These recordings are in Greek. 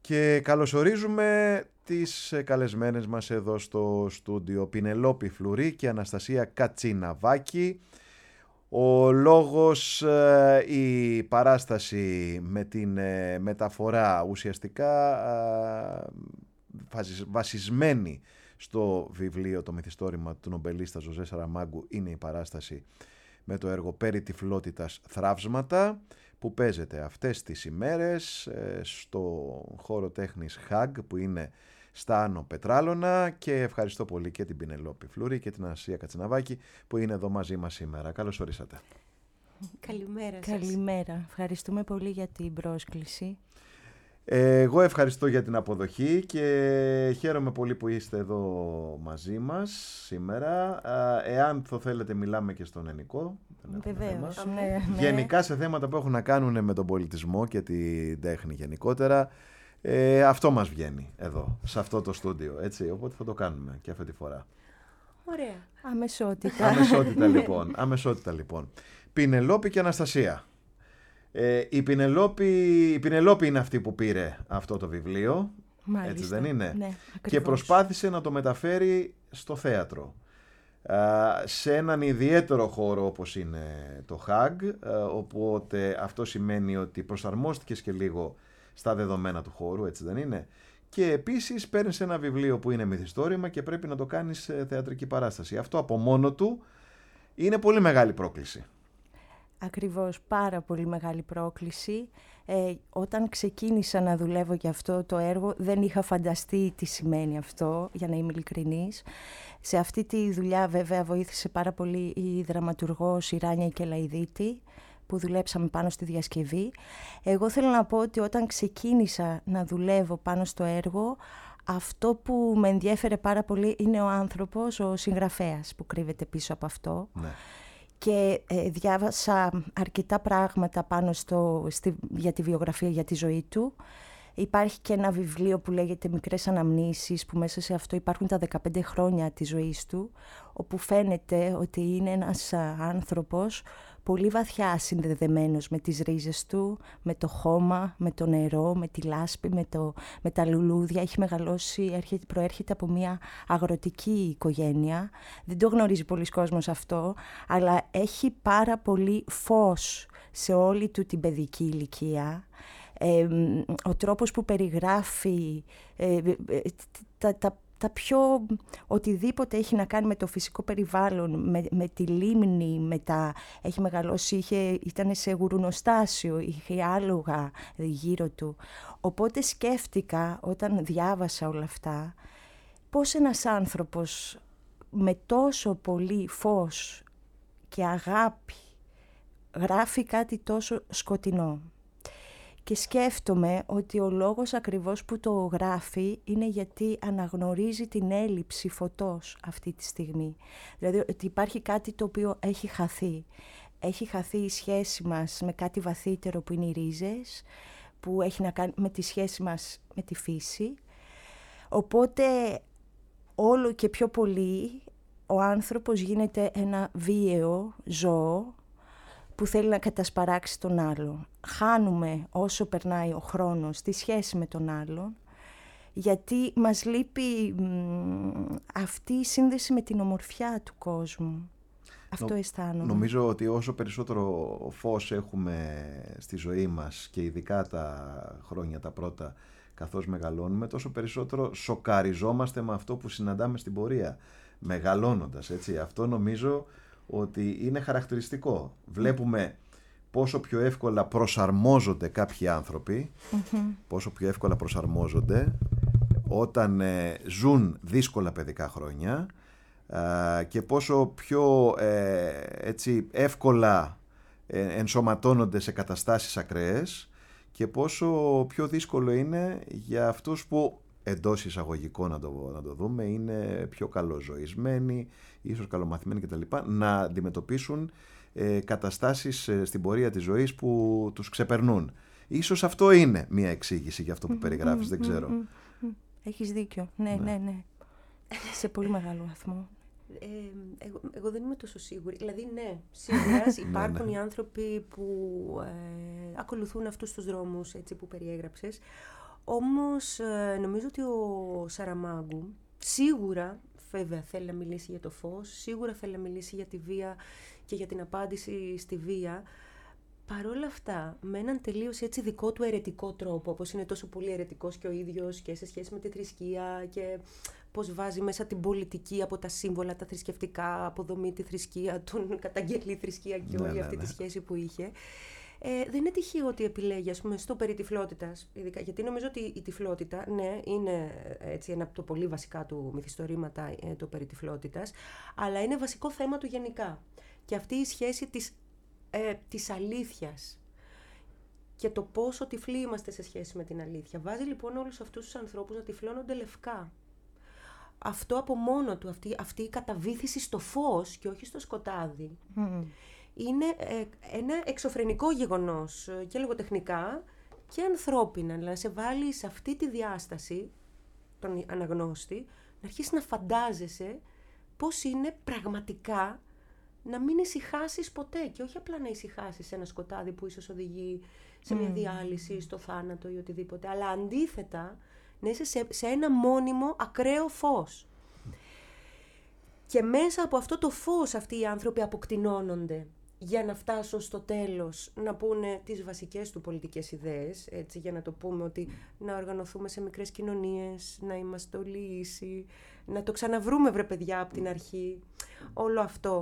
Και καλωσορίζουμε τις καλεσμένες μας εδώ στο στούντιο, Πινελόπη Φλουρί και Αναστασία Κατσίναβάκη. Ο λόγος, η παράσταση με την μεταφορά ουσιαστικά βασισμένη στο βιβλίο «Το μυθιστόρημα» του νομπελίστα Ζωζέ Σαραμάγκου είναι η παράσταση με το έργο «Περί τυφλότητας θραύσματα», που παίζεται αυτές τις ημέρες στο χώρο τέχνης ΧΑΓ που είναι στα Άνω Πετράλωνα, και ευχαριστώ πολύ και την Πινελόπη Φλουρί και την Αναστασία Κατσίναβάκη που είναι εδώ μαζί μας σήμερα. Καλώς ορίσατε. Καλημέρα σας. Καλημέρα. Ευχαριστούμε πολύ για την πρόσκληση. Εγώ ευχαριστώ για την αποδοχή και χαίρομαι πολύ που είστε εδώ μαζί μας σήμερα. Εάν το θέλετε μιλάμε και στον ελληνικό. Βεβαίως. Γενικά σε θέματα που έχουν να κάνουν με τον πολιτισμό και την τέχνη γενικότερα. Αυτό μας βγαίνει εδώ, σε αυτό το στούντιο, έτσι, οπότε θα το κάνουμε και αυτή τη φορά. Ωραία. Αμεσότητα λοιπόν. Πινελόπη και Αναστασία. Η Πινελόπη είναι αυτή που πήρε αυτό το βιβλίο, μάλιστα, έτσι δεν είναι? Ναι, και προσπάθησε να το μεταφέρει στο θέατρο. Σε έναν ιδιαίτερο χώρο όπως είναι το ΧΑΓ, οπότε αυτό σημαίνει ότι προσαρμόστηκες και λίγο στα δεδομένα του χώρου, έτσι δεν είναι? Και επίσης παίρνεις ένα βιβλίο που είναι μυθιστόρημα και πρέπει να το κάνεις σε θεατρική παράσταση. Αυτό από μόνο του είναι πολύ μεγάλη πρόκληση. Ακριβώς, πάρα πολύ μεγάλη πρόκληση. Όταν ξεκίνησα να δουλεύω για αυτό το έργο, δεν είχα φανταστεί τι σημαίνει αυτό, για να είμαι ειλικρινής. Σε αυτή τη δουλειά βέβαια βοήθησε πάρα πολύ η δραματουργός η Ράνια Κελαϊδίτη, που δουλέψαμε πάνω στη διασκευή. Εγώ θέλω να πω ότι όταν ξεκίνησα να δουλεύω πάνω στο έργο, αυτό που με ενδιέφερε πάρα πολύ είναι ο άνθρωπος, ο συγγραφέας που κρύβεται πίσω από αυτό. Ναι. Και διάβασα αρκετά πράγματα πάνω για τη βιογραφία, για τη ζωή του. Υπάρχει και ένα βιβλίο που λέγεται «Μικρές αναμνήσεις», που μέσα σε αυτό υπάρχουν τα 15 χρόνια της ζωής του, όπου φαίνεται ότι είναι ένας άνθρωπος πολύ βαθιά συνδεδεμένος με τις ρίζες του, με το χώμα, με το νερό, με τη λάσπη, με τα λουλούδια. Έχει μεγαλώσει, προέρχεται από μια αγροτική οικογένεια. Δεν το γνωρίζει πολλοί κόσμος αυτό, αλλά έχει πάρα πολύ φως σε όλη του την παιδική ηλικία. Ο τρόπος που περιγράφει τα πιο οτιδήποτε έχει να κάνει με το φυσικό περιβάλλον, με τη λίμνη, έχει μεγαλώσει, ήταν σε γουρουνοστάσιο, είχε άλογα γύρω του. Οπότε σκέφτηκα όταν διάβασα όλα αυτά, πώς ένας άνθρωπος με τόσο πολύ φως και αγάπη γράφει κάτι τόσο σκοτεινό. Και σκέφτομαι ότι ο λόγος ακριβώς που το γράφει είναι γιατί αναγνωρίζει την έλλειψη φωτός αυτή τη στιγμή. Δηλαδή ότι υπάρχει κάτι το οποίο έχει χαθεί. Έχει χαθεί η σχέση μας με κάτι βαθύτερο που είναι οι ρίζες, που έχει να κάνει με τη σχέση μας με τη φύση. Οπότε όλο και πιο πολύ ο άνθρωπος γίνεται ένα βίαιο ζώο που θέλει να κατασπαράξει τον άλλο. Χάνουμε όσο περνάει ο χρόνος τη σχέση με τον άλλον, γιατί μας λείπει αυτή η σύνδεση με την ομορφιά του κόσμου. Αυτό αισθάνομαι. Νομίζω ότι όσο περισσότερο φως έχουμε στη ζωή μας και ειδικά τα χρόνια τα πρώτα καθώς μεγαλώνουμε, τόσο περισσότερο σοκαριζόμαστε με αυτό που συναντάμε στην πορεία, μεγαλώνοντας, έτσι. Αυτό νομίζω ότι είναι χαρακτηριστικό. Βλέπουμε πόσο πιο εύκολα προσαρμόζονται κάποιοι άνθρωποι, πόσο πιο εύκολα προσαρμόζονται όταν ζουν δύσκολα παιδικά χρόνια, και πόσο πιο έτσι εύκολα ενσωματώνονται σε καταστάσεις ακραίες, και πόσο πιο δύσκολο είναι για αυτούς που, εντός εισαγωγικών να το δούμε, είναι πιο καλοζωισμένοι, ίσως καλομαθημένοι κτλ., να αντιμετωπίσουν καταστάσεις στην πορεία της ζωής που τους ξεπερνούν. Ίσως αυτό είναι μια εξήγηση για αυτό που περιγράφεις, δεν ξέρω. Έχεις δίκιο, ναι. Σε πολύ μεγάλο βαθμό. Εγώ δεν είμαι τόσο σίγουρη. Δηλαδή, ναι, σίγουρα υπάρχουν οι άνθρωποι που ακολουθούν αυτούς τους δρόμους, έτσι, που περιέγραψες. Όμως νομίζω ότι ο Σαραμάγκου σίγουρα, βέβαια, θέλει να μιλήσει για το φως, σίγουρα θέλει να μιλήσει για τη βία και για την απάντηση στη βία. Παρ' όλα αυτά, με έναν τελείως έτσι δικό του αιρετικό τρόπο, όπως είναι τόσο πολύ αιρετικός και ο ίδιος και σε σχέση με τη θρησκεία και πώς βάζει μέσα την πολιτική από τα σύμβολα, τα θρησκευτικά, αποδομεί τη θρησκεία, τον καταγγελεί θρησκεία και όλη αυτή τη σχέση που είχε. Δεν είναι τυχαίο ότι επιλέγει, ας πούμε, στο περί τυφλότητας, ειδικά, γιατί νομίζω ότι η τυφλότητα, ναι, είναι έτσι, ένα από τα πολύ βασικά του μυθιστορήματα, το περί τυφλότητας, αλλά είναι βασικό θέμα του γενικά. Και αυτή η σχέση της αλήθειας και το πόσο τυφλοί είμαστε σε σχέση με την αλήθεια. Βάζει λοιπόν όλους αυτούς τους ανθρώπους να τυφλώνονται λευκά. Αυτό από μόνο του, αυτή η καταβήθηση στο φως και όχι στο σκοτάδι, είναι ένα εξωφρενικό γεγονός και λογοτεχνικά και ανθρώπινα. Δηλαδή να σε βάλει σε αυτή τη διάσταση, τον αναγνώστη, να αρχίσει να φαντάζεσαι πώς είναι πραγματικά να μην ησυχάσεις ποτέ και όχι απλά να ησυχάσεις σε ένα σκοτάδι που ίσως οδηγεί σε μια διάλυση, στο θάνατο ή οτιδήποτε, αλλά αντίθετα να είσαι σε ένα μόνιμο ακραίο φως. Και μέσα από αυτό το φως αυτοί οι άνθρωποι αποκτηνώνονται για να φτάσουν στο τέλος να πούνε τις βασικές του πολιτικές ιδέες, έτσι, για να το πούμε ότι να οργανωθούμε σε μικρές κοινωνίες, να είμαστε όλοι ίσοι, να το ξαναβρούμε βρε παιδιά από την αρχή, όλο αυτό.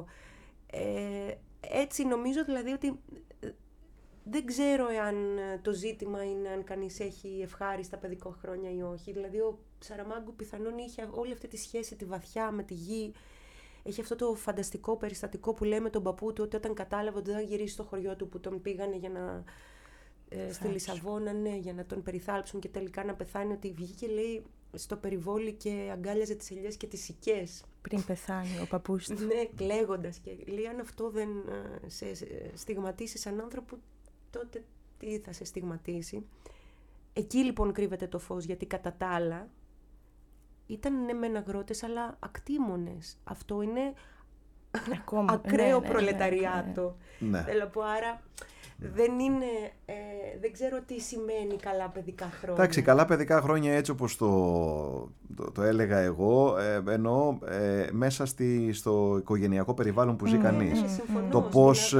Έτσι νομίζω δηλαδή ότι δεν ξέρω εάν το ζήτημα είναι αν κανείς έχει ευχάριστα παιδικό χρόνια ή όχι. Δηλαδή ο Σαραμάγκου πιθανόν είχε όλη αυτή τη σχέση, τη βαθιά με τη γη. Έχει αυτό το φανταστικό περιστατικό που λέει με τον παππού του ότι όταν κατάλαβε ότι δεν θα γυρίσει στο χωριό του που τον πήγανε για να, στη Λισαβόνα, ναι, για να τον περιθάλψουν και τελικά να πεθάνει, ότι βγήκε λέει στο περιβόλι και αγκάλιαζε τις ελιές και τις σικές. Πριν πεθάνει ο παππούς του. Ναι, κλαίγοντας. Και λέει αν αυτό δεν σε στιγματίσει σαν άνθρωπο, τότε τι θα σε στιγματίσει. Εκεί λοιπόν κρύβεται το φως, γιατί κατά τα άλλα ήταν ναι μεν αγρότες, αλλά ακτήμονες. Αυτό είναι ακόμα ακραίο προλεταριάτο. Ναι. Θέλω να πω, άρα δεν είναι, δεν ξέρω τι σημαίνει καλά παιδικά χρόνια. Εντάξει, καλά παιδικά χρόνια έτσι όπως το έλεγα εγώ, εννοώ μέσα στο οικογενειακό περιβάλλον που ζει κανείς. Συμφωνώ, το πώς,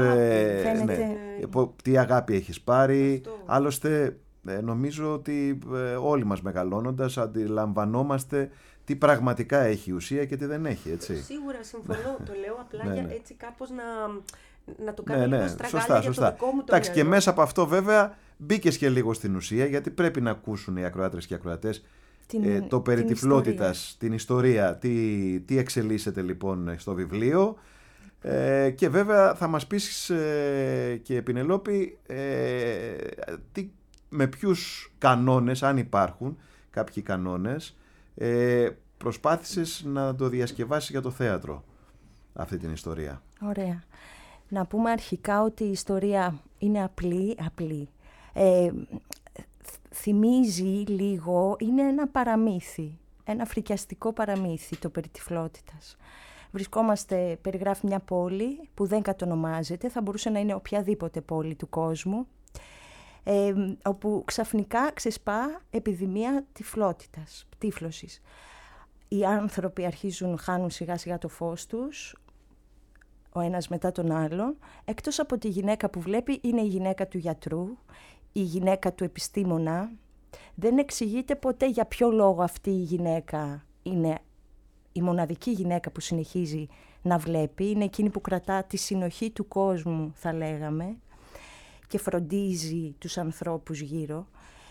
τι αγάπη έχεις πάρει. Αυτό. Άλλωστε νομίζω ότι όλοι μας μεγαλώνοντας αντιλαμβανόμαστε τι πραγματικά έχει ουσία και τι δεν έχει, έτσι. Σίγουρα συμφωνώ, το λέω απλά για έτσι κάπως να το κάνω λίγο στραγάλια για το δικό μου το Εντάξει, και μέσα από αυτό βέβαια μπήκες και λίγο στην ουσία, γιατί πρέπει να ακούσουν οι ακροάτρες και οι ακροατές το περί τυφλότητας, την ιστορία, τι εξελίσσεται λοιπόν στο βιβλίο. Και βέβαια θα μας πεις και Πηνελόπη με ποιους κανόνες, αν υπάρχουν κάποιοι κανόνες, προσπάθησες να το διασκευάσεις για το θέατρο αυτή την ιστορία. Ωραία. Να πούμε αρχικά ότι η ιστορία είναι απλή. Θυμίζει λίγο, είναι ένα παραμύθι, ένα φρικιαστικό παραμύθι το περί τυφλότητας. Περιγράφει μια πόλη που δεν κατονομάζεται, θα μπορούσε να είναι οποιαδήποτε πόλη του κόσμου, όπου ξαφνικά ξεσπά επιδημία τυφλότητας, τύφλωσης. Οι άνθρωποι χάνουν σιγά σιγά το φως τους, ο ένας μετά τον άλλον, εκτός από τη γυναίκα που βλέπει είναι η γυναίκα του γιατρού, η γυναίκα του επιστήμονα. Δεν εξηγείται ποτέ για ποιο λόγο αυτή η γυναίκα είναι η μοναδική γυναίκα που συνεχίζει να βλέπει, είναι εκείνη που κρατά τη συνοχή του κόσμου, θα λέγαμε, και φροντίζει τους ανθρώπους γύρω.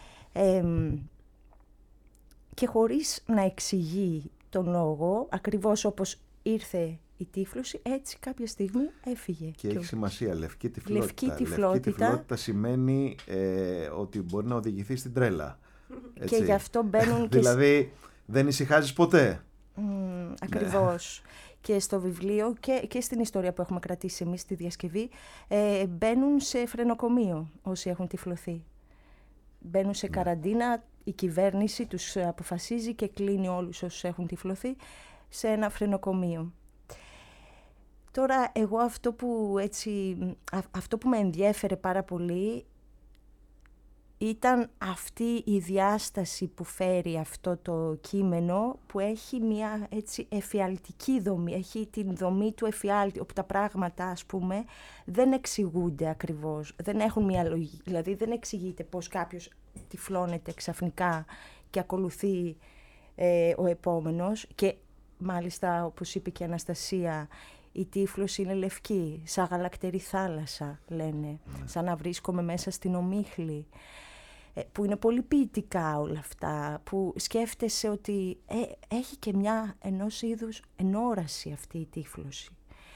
Και χωρίς να εξηγεί τον λόγο, ακριβώς όπως ήρθε η τύφλωση, έτσι κάποια στιγμή έφυγε. Και έχει σημασία, λευκή τυφλότητα. Λευκή τυφλότητα σημαίνει ότι μπορεί να οδηγηθεί στην τρέλα. Έτσι. Και γι' αυτό μπαίνουν και... Δηλαδή δεν ησυχάζεις ποτέ. Ακριβώς. Και στο βιβλίο και στην ιστορία που έχουμε κρατήσει εμείς στη διασκευή, μπαίνουν σε φρενοκομείο όσοι έχουν τυφλωθεί. Μπαίνουν σε καραντίνα, η κυβέρνηση τους αποφασίζει και κλείνει όλους όσους έχουν τυφλωθεί σε ένα φρενοκομείο. Τώρα, εγώ αυτό που με ενδιέφερε πάρα πολύ ήταν αυτή η διάσταση που φέρει αυτό το κείμενο, που έχει μια έτσι εφιαλτική δομή, έχει την δομή του εφιάλτη, όπου τα πράγματα, ας πούμε, δεν εξηγούνται ακριβώς, δεν έχουν μια λογική, δηλαδή δεν εξηγείται πώς κάποιος τυφλώνεται ξαφνικά και ακολουθεί ο επόμενος, και μάλιστα, όπως είπε και η Αναστασία, η τύφλωση είναι λευκή, σαν γαλακτερή θάλασσα, λένε, σαν να βρίσκομαι μέσα στην ομίχλη, που είναι πολύ ποιητικά όλα αυτά, που σκέφτεσαι ότι έχει και μια ενός είδους ενόραση αυτή η τύφλωση.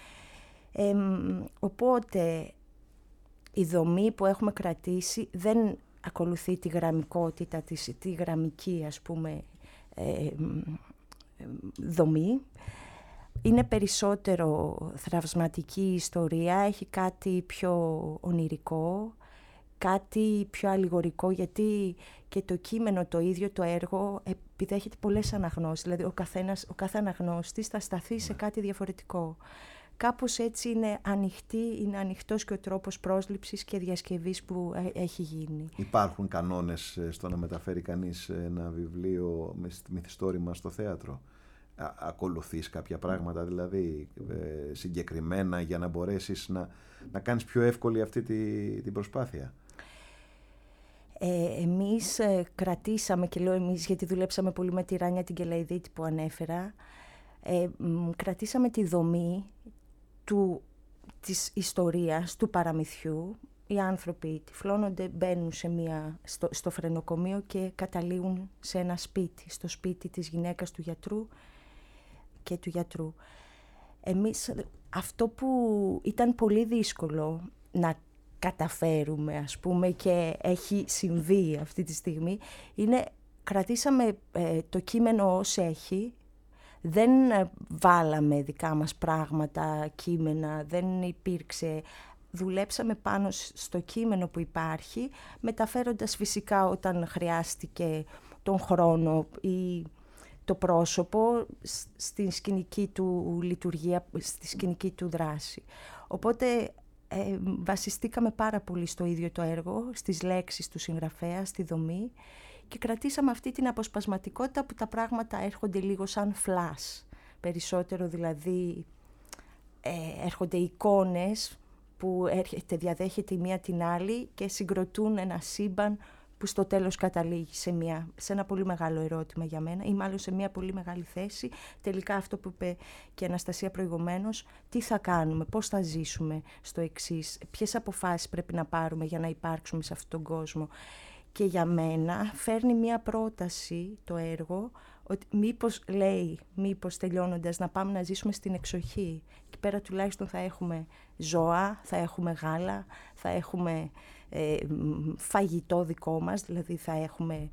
Οπότε η δομή που έχουμε κρατήσει δεν ακολουθεί τη γραμμικότητα, τη γραμμική, ας πούμε, δομή. Είναι περισσότερο θραυσματική ιστορία, έχει κάτι πιο ονειρικό, κάτι πιο αλληγορικό, γιατί και το κείμενο το ίδιο, το έργο, επιδέχεται πολλές αναγνώσεις. Δηλαδή ο κάθε αναγνώστης θα σταθεί σε κάτι διαφορετικό. Κάπως έτσι είναι ανοιχτός και ο τρόπος πρόσληψης και διασκευής που έχει γίνει. Υπάρχουν κανόνες στο να μεταφέρει κανείς ένα βιβλίο με μυθιστόρημα στο θέατρο? Ακολουθείς κάποια πράγματα δηλαδή συγκεκριμένα για να μπορέσεις να κάνεις πιο εύκολη αυτή την προσπάθεια? Εμείς κρατήσαμε, και λέω εμείς γιατί δουλέψαμε πολύ με τη Ράνια την Κελαϊδίτη που ανέφερα, κρατήσαμε τη δομή της ιστορίας, του παραμυθιού. Οι άνθρωποι τυφλώνονται, μπαίνουν στο φρενοκομείο και καταλήγουν σε ένα σπίτι, στο σπίτι της γυναίκας του γιατρού και του γιατρού. Εμείς, αυτό που ήταν πολύ δύσκολο να καταφέρουμε, ας πούμε, και έχει συμβεί αυτή τη στιγμή, είναι κρατήσαμε το κείμενο ως έχει, δεν βάλαμε δικά μας πράγματα, κείμενα, δεν υπήρξε. Δουλέψαμε πάνω στο κείμενο που υπάρχει, μεταφέροντας φυσικά όταν χρειάστηκε τον χρόνο ή το πρόσωπο στη σκηνική του λειτουργία, στη σκηνική του δράση. Οπότε βασιστήκαμε πάρα πολύ στο ίδιο το έργο, στις λέξεις του συγγραφέα, στη δομή, και κρατήσαμε αυτή την αποσπασματικότητα που τα πράγματα έρχονται λίγο σαν φλας. Περισσότερο δηλαδή έρχονται εικόνες που διαδέχεται η μία την άλλη και συγκροτούν ένα σύμπαν που στο τέλος καταλήγει σε ένα πολύ μεγάλο ερώτημα για μένα, ή μάλλον σε μια πολύ μεγάλη θέση. Τελικά αυτό που είπε και η Αναστασία προηγουμένως, τι θα κάνουμε, πώς θα ζήσουμε στο εξής, ποιες αποφάσεις πρέπει να πάρουμε για να υπάρξουμε σε αυτόν τον κόσμο. Και για μένα φέρνει μια πρόταση το έργο, ότι μήπως τελειώνοντας να πάμε να ζήσουμε στην εξοχή. Εκεί πέρα τουλάχιστον θα έχουμε ζώα, θα έχουμε γάλα, θα έχουμε φαγητό δικό μας, δηλαδή θα έχουμε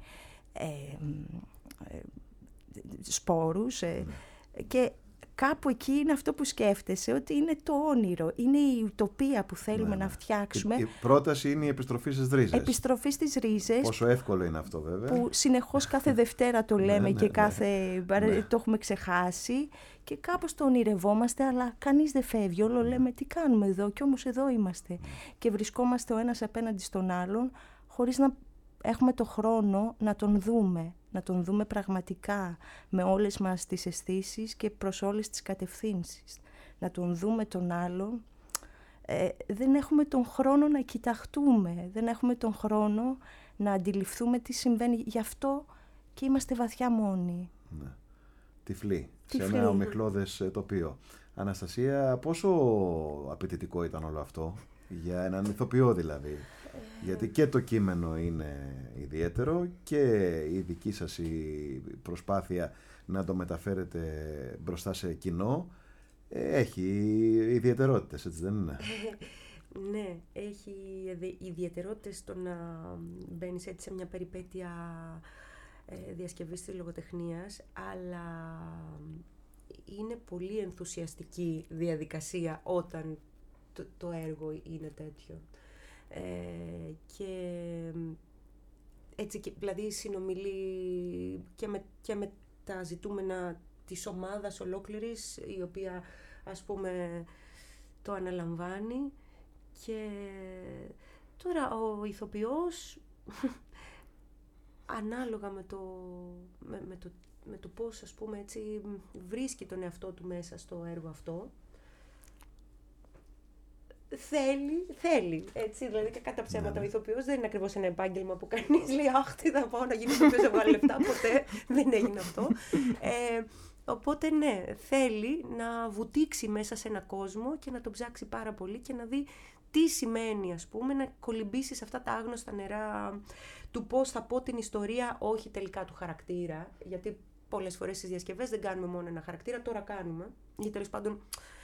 σπόρους και κάπου εκεί είναι αυτό που σκέφτεσαι, ότι είναι το όνειρο, είναι η ουτοπία που θέλουμε να φτιάξουμε. Η πρόταση είναι η επιστροφή στις ρίζες. Επιστροφή στις ρίζες. Πόσο εύκολο είναι αυτό βέβαια. Που συνεχώς κάθε Δευτέρα το λέμε και το έχουμε ξεχάσει και κάπως το ονειρευόμαστε, αλλά κανείς δεν φεύγει. Όλο λέμε τι κάνουμε εδώ, και όμως εδώ είμαστε. Και βρισκόμαστε ο ένας απέναντι στον άλλον, χωρίς να έχουμε το χρόνο να τον δούμε πραγματικά, με όλες μας τις αισθήσεις και προς όλες τις κατευθύνσεις. Να τον δούμε τον άλλον. Δεν έχουμε τον χρόνο να κοιταχτούμε, δεν έχουμε τον χρόνο να αντιληφθούμε τι συμβαίνει. Γι' αυτό και είμαστε βαθιά μόνοι. Ναι. Τυφλοί, σε ένα ομιχλώδες τοπίο. Αναστασία, πόσο απαιτητικό ήταν όλο αυτό, για έναν ηθοποιό δηλαδή? Γιατί και το κείμενο είναι ιδιαίτερο και η δική σας η προσπάθεια να το μεταφέρετε μπροστά σε κοινό έχει ιδιαιτερότητες, έτσι δεν είναι? Ναι, έχει ιδιαιτερότητες το να μπαίνεις έτσι σε μια περιπέτεια διασκευής της λογοτεχνίας, αλλά είναι πολύ ενθουσιαστική διαδικασία όταν το έργο είναι τέτοιο. Και έτσι, δηλαδή συνομιλεί και με τα ζητούμενα της ομάδας ολόκληρης, η οποία ας πούμε το αναλαμβάνει. Και τώρα ο ηθοποιός ανάλογα με το πώς, ας πούμε, έτσι, βρίσκει τον εαυτό του μέσα στο έργο αυτό. Θέλει, έτσι, δηλαδή και κατά ψέματα ο ηθοποιός δεν είναι ακριβώς ένα επάγγελμα που κανείς λέει «Αχ, τι θα πάω να γίνει ηθοποιός, να βγάλω λεφτά», ποτέ δεν έγινε αυτό. Οπότε ναι, θέλει να βουτήξει μέσα σε ένα κόσμο και να τον ψάξει πάρα πολύ και να δει τι σημαίνει, ας πούμε, να κολυμπήσει σε αυτά τα άγνωστα νερά του πώς θα πω την ιστορία, όχι τελικά του χαρακτήρα, γιατί πολλές φορές στις διασκευές δεν κάνουμε μόνο ένα χαρακτήρα, τώρα κάνουμε, ή τέλος πάντων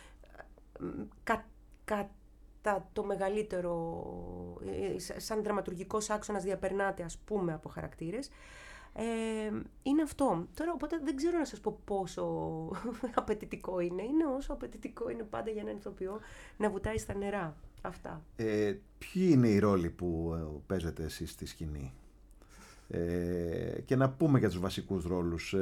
κατά το μεγαλύτερο, σαν δραματουργικός άξονας διαπερνάται, ας πούμε, από χαρακτήρες. Είναι αυτό. Τώρα, οπότε δεν ξέρω να σας πω πόσο απαιτητικό είναι. Είναι όσο απαιτητικό είναι πάντα για έναν ηθοποιό να βουτάει στα νερά. Αυτά. Ποιοι είναι οι ρόλοι που παίζετε εσείς στη σκηνή? Και να πούμε για τους βασικούς ρόλους.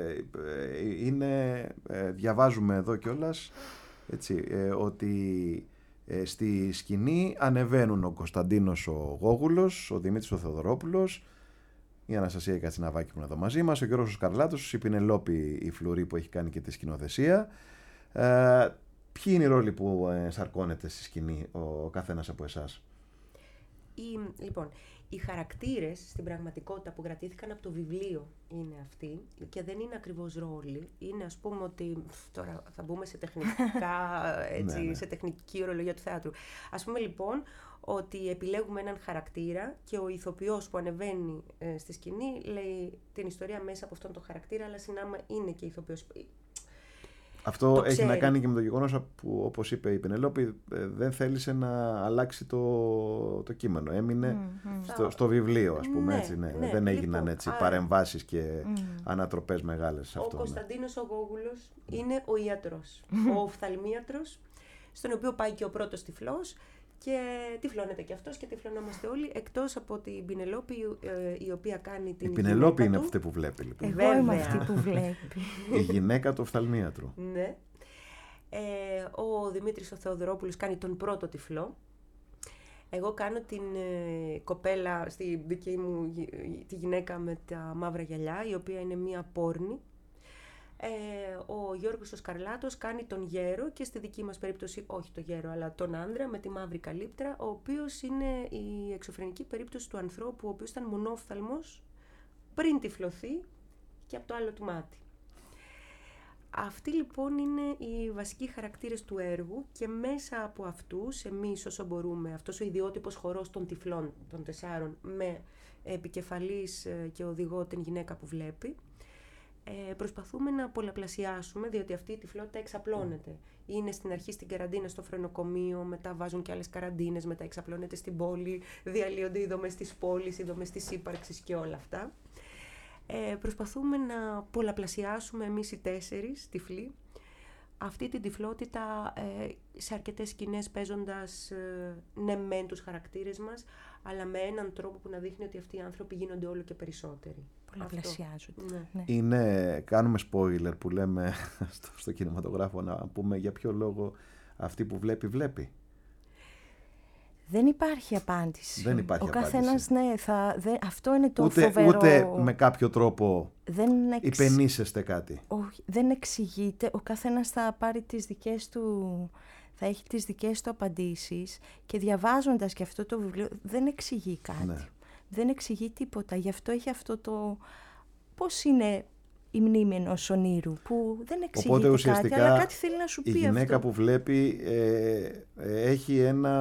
Διαβάζουμε εδώ κιόλας, έτσι, ότι στη σκηνή ανεβαίνουν ο Κωνσταντίνος ο Γόγουλος, ο Δημήτρης ο Θεοδωρόπουλος, η Αναστασία Κατσιναβάκη που είναι εδώ μαζί μας, ο Γιώργος ο Σκαρλάτος, η Πινελόπη η Φλουρή που έχει κάνει και τη σκηνοθεσία. Ποιοι είναι οι ρόλοι που σαρκώνεται στη σκηνή ο καθένας από εσάς? Λοιπόν, οι χαρακτήρες στην πραγματικότητα που κρατήθηκαν από το βιβλίο είναι αυτοί και δεν είναι ακριβώς ρόλοι. Είναι, ας πούμε, ότι τώρα θα μπούμε σε τεχνικά, έτσι, ναι. Σε τεχνική ορολογία του θεάτρου. Ας πούμε λοιπόν ότι επιλέγουμε έναν χαρακτήρα και ο ηθοποιός που ανεβαίνει στη σκηνή λέει την ιστορία μέσα από αυτόν τον χαρακτήρα, αλλά συνάμα είναι και ηθοποιός. Αυτό έχει να κάνει και με το γεγονός που, όπως είπε η Πινελόπη, δεν θέλησε να αλλάξει το κείμενο. Έμεινε στο βιβλίο, ας πούμε. Ναι, έτσι, ναι. Ναι. Δεν έγιναν λοιπόν, έτσι παρεμβάσεις και ανατροπές μεγάλες σε αυτό. Ο Κωνσταντίνος ο Γόγουλος είναι ο ιατρός, ο οφθαλμίατρος, στον οποίο πάει και ο πρώτος τυφλός και τυφλώνεται και αυτός και τυφλωνόμαστε όλοι, εκτός από την Πινελόπη, η οποία κάνει την. Η Πινελόπη είναι αυτή που βλέπει, λοιπόν. Εγώ είμαι αυτή που βλέπει. Η γυναίκα του οφθαλμίατρου. Ναι. Ο Δημήτρης ο Θεοδωρόπουλος κάνει τον πρώτο τυφλό. Εγώ κάνω την κοπέλα, στη δική μου τη γυναίκα με τα μαύρα γυαλιά, η οποία είναι μία πόρνη. Ο Γιώργος ο Σκαρλάτος κάνει τον γέρο και στη δική μας περίπτωση όχι τον γέρο αλλά τον άντρα με τη μαύρη καλύπτρα, ο οποίος είναι η εξωφρενική περίπτωση του ανθρώπου ο οποίος ήταν μονόφθαλμος πριν τυφλωθεί και από το άλλο του μάτι. Αυτοί λοιπόν είναι οι βασικοί χαρακτήρες του έργου και μέσα από αυτούς εμείς όσο μπορούμε, αυτός ο ιδιότυπος χορός των τυφλών των 4 με επικεφαλής και οδηγό την γυναίκα που βλέπει, προσπαθούμε να πολλαπλασιάσουμε, διότι αυτή η τυφλότητα εξαπλώνεται. Είναι στην αρχή στην καραντίνα στο φρενοκομείο, μετά βάζουν και άλλες καραντίνες, μετά εξαπλώνεται στην πόλη, διαλύονται οι δομές της πόλης, οι δομές της ύπαρξης και όλα αυτά. Προσπαθούμε να πολλαπλασιάσουμε εμείς οι 4 τυφλοί αυτή την τυφλότητα σε αρκετές σκηνές παίζοντας ναι μεν τους χαρακτήρες μας, αλλά με έναν τρόπο που να δείχνει ότι αυτοί οι άνθρωποι γίνονται όλο και περισσότεροι. Πολλαπλασιάζονται. Ναι. Είναι, κάνουμε spoiler που λέμε στο κινηματογράφο, να πούμε για ποιο λόγο αυτή που βλέπει. Δεν υπάρχει απάντηση. Δεν υπάρχει απάντηση. Καθένας, ναι, αυτό είναι το φοβερό. Ούτε με κάποιο τρόπο υπενήσεστε κάτι. Όχι, δεν εξηγείται. Ο καθένας θα πάρει τις δικές του, θα έχει τις δικές του απαντήσεις και διαβάζοντας και αυτό το βιβλίο δεν εξηγεί κάτι. Ναι. Δεν εξηγεί τίποτα. Γι' αυτό έχει αυτό το πώς είναι η μνήμη ενός ονείρου που δεν εξηγείται κάτι, αλλά κάτι θέλει να σου πει αυτό. Η γυναίκα που βλέπει έχει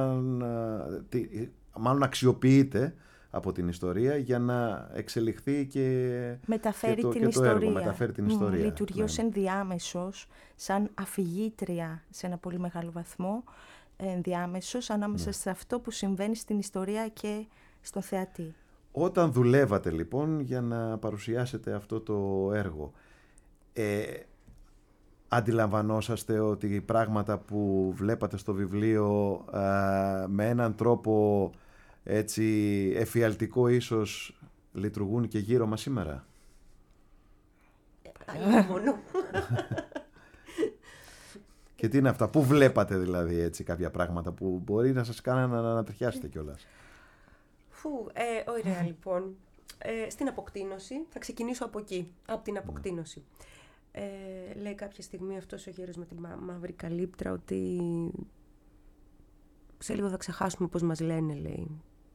μάλλον αξιοποιείται από την ιστορία για να εξελιχθεί και μεταφέρει και την ιστορία. Έργο, μεταφέρει την ιστορία. Λειτουργεί ως ενδιάμεσος, σαν αφηγήτρια σε ένα πολύ μεγάλο βαθμό, ενδιάμεσος ανάμεσα σε αυτό που συμβαίνει στην ιστορία και στο θεατή. Όταν δουλεύατε λοιπόν για να παρουσιάσετε αυτό το έργο, αντιλαμβανόσαστε ότι οι πράγματα που βλέπατε στο βιβλίο με έναν τρόπο έτσι εφιαλτικό ίσως λειτουργούν και γύρω μας σήμερα? Μόνο. Και τι είναι αυτά, πού βλέπατε δηλαδή έτσι κάποια πράγματα που μπορεί να σας κάνουν να ανατριχιάσετε κιόλας? Ωραία λοιπόν. στην αποκτήνωση. Θα ξεκινήσω από εκεί, από την αποκτήνωση. Λέει κάποια στιγμή αυτός ο γέρος με τη μαύρη καλύπτρα ότι σε λίγο θα ξεχάσουμε πώς μας λένε, λέει.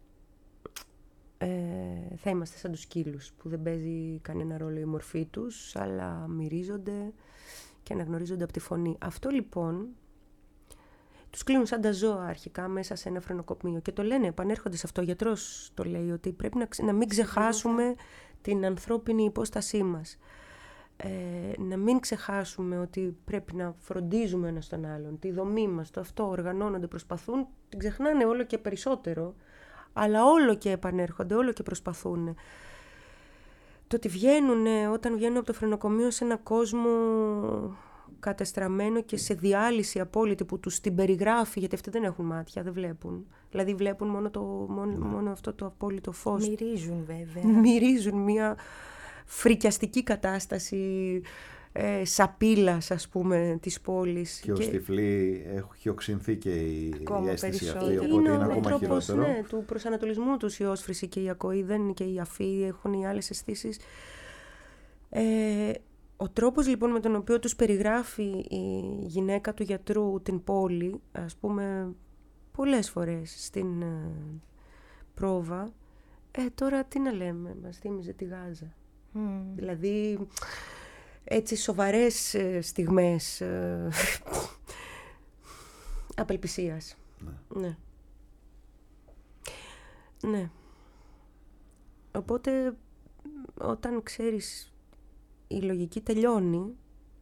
Θα είμαστε σαν τους σκύλους που δεν παίζει κανένα ρόλο η μορφή τους, αλλά μυρίζονται και αναγνωρίζονται από τη φωνή. Αυτό λοιπόν τους κλείνουν σαν τα ζώα αρχικά μέσα σε ένα φρενοκοπείο και το λένε, επανέρχονται σε αυτό. Ο γιατρός το λέει ότι πρέπει να μην ξεχάσουμε την ανθρώπινη υπόστασή μας. Να μην ξεχάσουμε ότι πρέπει να φροντίζουμε ένας τον άλλον, τη δομή μας, το αυτό, οργανώνονται, προσπαθούν, την ξεχνάνε όλο και περισσότερο, αλλά όλο και επανέρχονται, όλο και προσπαθούν. Το ότι όταν βγαίνουν από το φρενοκομείο σε ένα κόσμο κατεστραμμένο και σε διάλυση απόλυτη που τους την περιγράφει, γιατί αυτοί δεν έχουν μάτια, δεν βλέπουν. Δηλαδή βλέπουν μόνο αυτό το απόλυτο φως. Μυρίζουν βέβαια. Μυρίζουν μια φρικιαστική κατάσταση σαπίλας, ας πούμε, της πόλης. Και ως τυφλή έχει οξυνθεί και η αίσθηση αυτή, οπότε είναι ακόμα χειρότερο. Ναι, του προσανατολισμού τους η όσφρηση και η ακοή, δεν είναι και η αφή, έχουν οι άλλες αισθήσεις. Ο τρόπος λοιπόν με τον οποίο τους περιγράφει η γυναίκα του γιατρού την πόλη, ας πούμε, πολλές φορές στην πρόβα, τώρα τι να λέμε, μας θύμιζε τη Γάζα. Δηλαδή, έτσι σοβαρές στιγμές απελπισίας. Ναι. Ναι. Οπότε, όταν ξέρεις η λογική τελειώνει,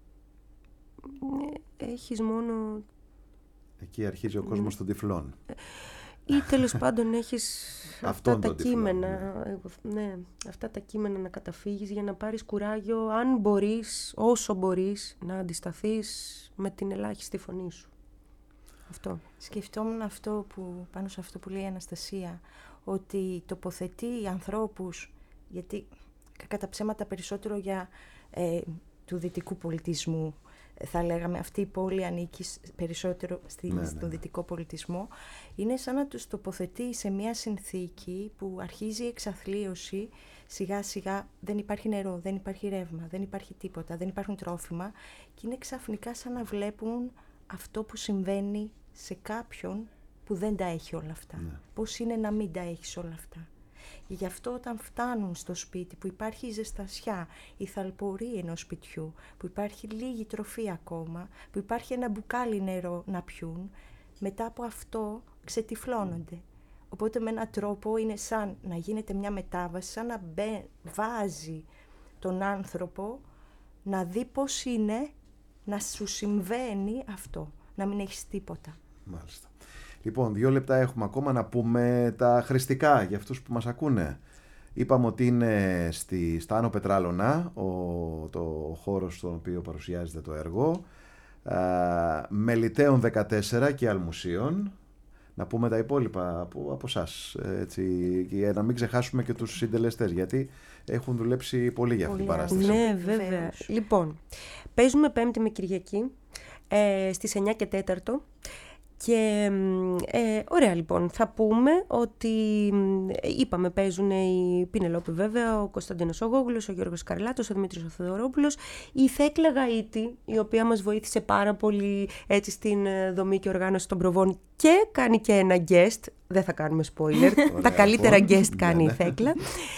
έχεις μόνο... Εκεί αρχίζει ο κόσμος των τυφλών. Ή τέλος πάντων έχεις αυτά τα κείμενα, ναι. Αυτά τα κείμενα να καταφύγεις για να πάρεις κουράγιο, αν μπορείς, όσο μπορείς, να αντισταθείς με την ελάχιστη φωνή σου. Αυτό. Σκεφτόμουν πάνω σε αυτό που λέει η Αναστασία, ότι τοποθετεί ανθρώπους, γιατί κατά ψέματα περισσότερο για του δυτικού πολιτισμού, θα λέγαμε, αυτή η πόλη ανήκει περισσότερο στον δυτικό πολιτισμό, είναι σαν να τους τοποθετεί σε μια συνθήκη που αρχίζει η εξαθλίωση, σιγά σιγά δεν υπάρχει νερό, δεν υπάρχει ρεύμα, δεν υπάρχει τίποτα, δεν υπάρχουν τρόφιμα και είναι ξαφνικά σαν να βλέπουν αυτό που συμβαίνει σε κάποιον που δεν τα έχει όλα αυτά. Ναι. Πώς είναι να μην τα έχεις όλα αυτά. Γι' αυτό όταν φτάνουν στο σπίτι που υπάρχει η ζεστασιά, η θαλπορή ενός σπιτιού, που υπάρχει λίγη τροφή ακόμα, που υπάρχει ένα μπουκάλι νερό να πιούν, μετά από αυτό ξετυφλώνονται. Οπότε με έναν τρόπο είναι σαν να γίνεται μια μετάβαση, σαν να βάζει τον άνθρωπο να δει πώς είναι να σου συμβαίνει αυτό, να μην έχεις τίποτα. Μάλιστα. Λοιπόν, 2 λεπτά έχουμε ακόμα να πούμε τα χρηστικά για αυτούς που μας ακούνε. Είπαμε ότι είναι στα Άνω Πετράλωνα, το χώρος στον οποίο παρουσιάζεται το έργο, Μελιτέων 14 και Αλμουσίων. Να πούμε τα υπόλοιπα από εσάς, για να μην ξεχάσουμε και τους συντελεστές, γιατί έχουν δουλέψει πολύ για αυτή την παράσταση. Ναι, βέβαια. Λοιπόν, παίζουμε Πέμπτη με Κυριακή, στις 9 και 4. Και ωραία λοιπόν, θα πούμε ότι είπαμε παίζουν η Πινελόπη βέβαια, ο Κωνσταντίνος Ογόγλος, ο Γιώργος Καρλάτος, ο Δημήτρης ο Θεοδωρόπουλος, η Θέκλα Γαΐτη, η οποία μας βοήθησε πάρα πολύ έτσι στην δομή και οργάνωση των προβών και κάνει και ένα guest, δεν θα κάνουμε spoiler, τα καλύτερα guest κάνει η Θέκλα.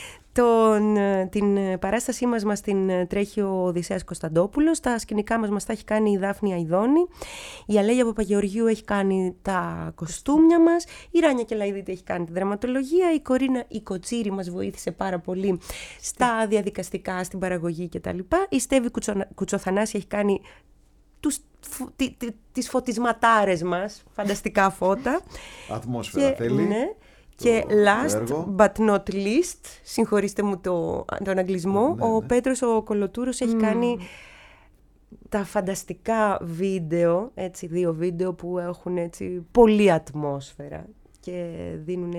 Την παράστασή μας την τρέχει ο Οδυσσέας Κωνσταντόπουλος, τα σκηνικά μας τα έχει κάνει η Δάφνη Αηδόνη, η Αλέγια Παπαγεωργίου έχει κάνει τα κοστούμια μας, η Ράνια Κελαϊδίτη έχει κάνει τη δραματολογία, η Κορίνα η Κοτσίρη μας βοήθησε πάρα πολύ στα διαδικαστικά, στην παραγωγή κτλ. Η Στέβη Κουτσοθανάση έχει κάνει τις φωτισματάρες μας, φανταστικά φώτα. Ατμόσφαιρα θέλει. Ναι. Και last but not least, συγχωρήστε μου τον αγγλισμό, ο Πέτρος ο Κολοτούρος έχει κάνει τα φανταστικά βίντεο, 2 βίντεο που έχουν πολλή ατμόσφαιρα και δίνουν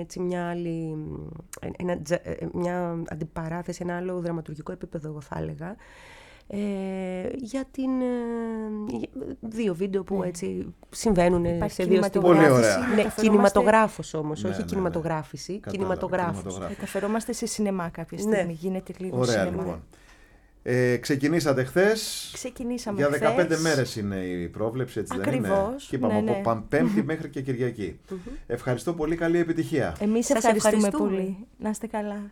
μια αντιπαράθεση, ένα άλλο δραματουργικό επίπεδο, εγώ θα έλεγα. για την... δύο βίντεο που έτσι συμβαίνουν σε δύο στιγμές. Πολύ ωραία. Ναι, κινηματογράφος όμως, Ναι, όχι ναι, κινηματογράφηση. Κατάλαβα, Κινηματογράφος. Μεταφερόμαστε σε σινεμά κάποια Ναι. στιγμή. Γίνεται λίγο Ωραία, σινεμά. λοιπόν. Ξεκινήσατε χθες. Ξεκινήσαμε Για 15 χθες. μέρες είναι η πρόβλεψη, έτσι δεν είναι? Ακριβώς, Και είπαμε ναι, από ναι. Πέμπτη μέχρι και Κυριακή. Ευχαριστώ πολύ, καλή επιτυχία. Εμείς Σας ευχαριστούμε ευχαριστούμε. πολύ. Να είστε καλά.